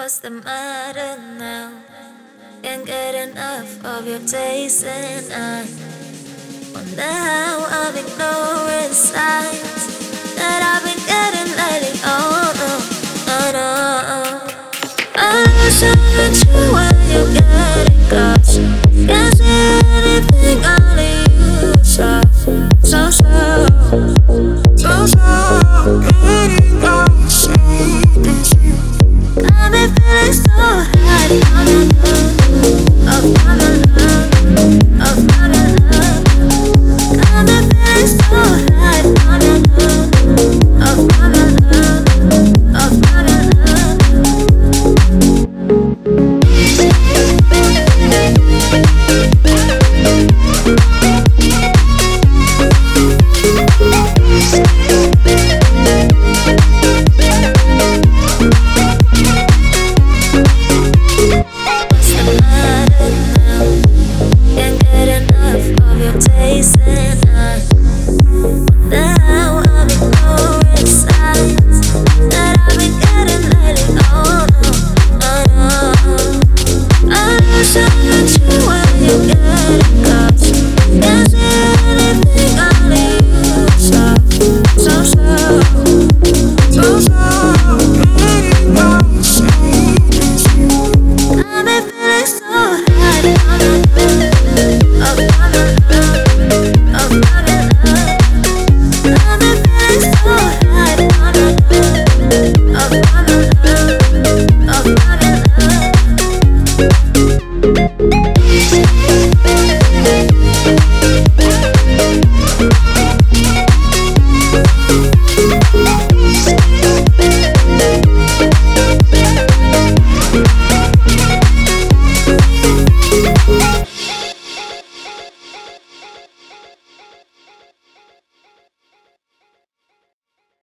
What's the matter now? Can't get enough of your taste, and I wonder how I'm ignoring signs that I've been getting lately. Oh no, oh no. I'm so into when you're getting close. Can't